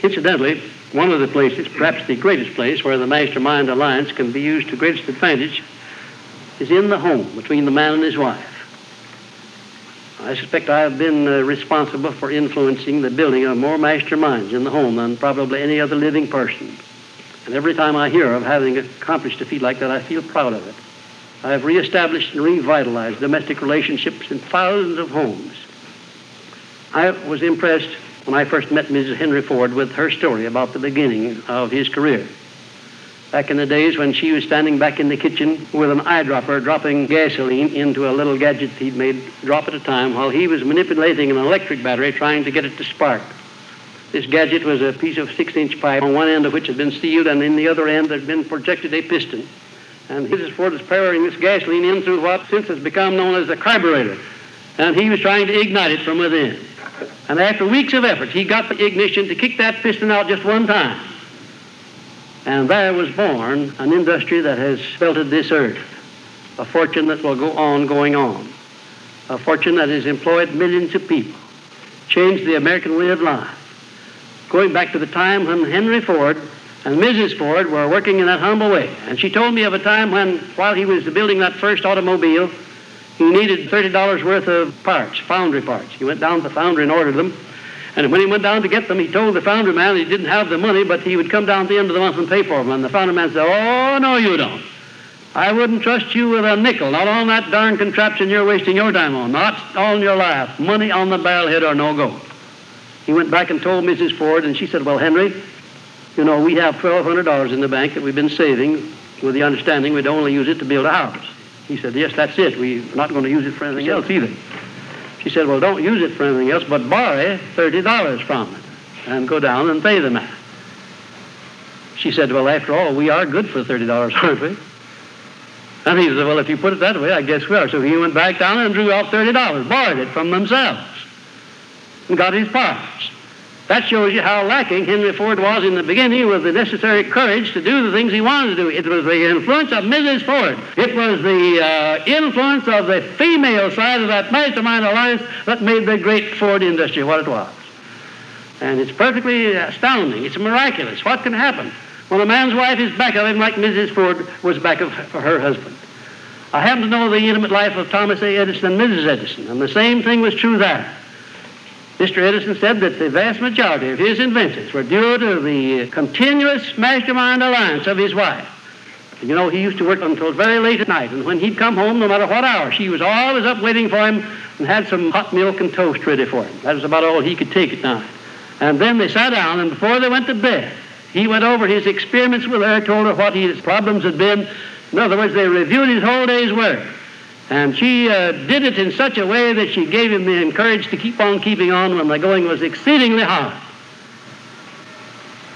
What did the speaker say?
Incidentally, one of the places, perhaps the greatest place, where the mastermind alliance can be used to greatest advantage is in the home, between the man and his wife. I suspect I have been responsible for influencing the building of more masterminds in the home than probably any other living person. And every time I hear of having accomplished a feat like that, I feel proud of it. I have reestablished and revitalized domestic relationships in thousands of homes. I was impressed when I first met Mrs. Henry Ford with her story about the beginning of his career. Back in the days when she was standing back in the kitchen with an eyedropper dropping gasoline into a little gadget he'd made drop at a time while he was manipulating an electric battery trying to get it to spark. This gadget was a piece of 6-inch pipe on one end of which had been sealed, and in the other end there had been projected a piston. And Mrs. Ford was powering this gasoline in through what since has become known as a carburetor. And he was trying to ignite it from within. And after weeks of effort, he got the ignition to kick that piston out just one time. And there was born an industry that has belted this earth, a fortune that will go on going on, a fortune that has employed millions of people, changed the American way of life, going back to the time when Henry Ford and Mrs. Ford were working in that humble way. And she told me of a time when, while he was building that first automobile, he needed $30 worth of parts, foundry parts. He went down to the foundry and ordered them. And when he went down to get them, he told the foundry man he didn't have the money, but he would come down at the end of the month and pay for them. And the foundry man said, "Oh, no, you don't. I wouldn't trust you with a nickel, not on that darn contraption you're wasting your time on, not all your life. Money on the barrelhead or no go." He went back and told Mrs. Ford, and she said, "Well, Henry, you know, we have $1,200 in the bank that we've been saving with the understanding we'd only use it to build a house." He said, "Yes, that's it. We're not going to use it for anything else either." She said, "Well, don't use it for anything else, but borrow $30 from it and go down and pay the man." She said, "Well, after all, we are good for $30, aren't we?" And he said, "Well, if you put it that way, I guess we are." So he went back down and drew out $30, borrowed it from themselves, and got his parts. That shows you how lacking Henry Ford was in the beginning with the necessary courage to do the things he wanted to do. It was the influence of Mrs. Ford. It was the influence of the female side of that mastermind alliance that made the great Ford industry what it was. And it's perfectly astounding. It's miraculous. What can happen when a man's wife is back of him like Mrs. Ford was back of her husband? I happen to know the intimate life of Thomas A. Edison and Mrs. Edison, and the same thing was true there. Mr. Edison said that the vast majority of his inventions were due to the continuous mastermind alliance of his wife. And you know, he used to work until very late at night, and when he'd come home, no matter what hour, she was always up waiting for him and had some hot milk and toast ready for him. That was about all he could take at night. And then they sat down, and before they went to bed, he went over his experiments with her, told her what his problems had been. In other words, they reviewed his whole day's work. And she did it in such a way that she gave him the courage to keep on keeping on when the going was exceedingly hard.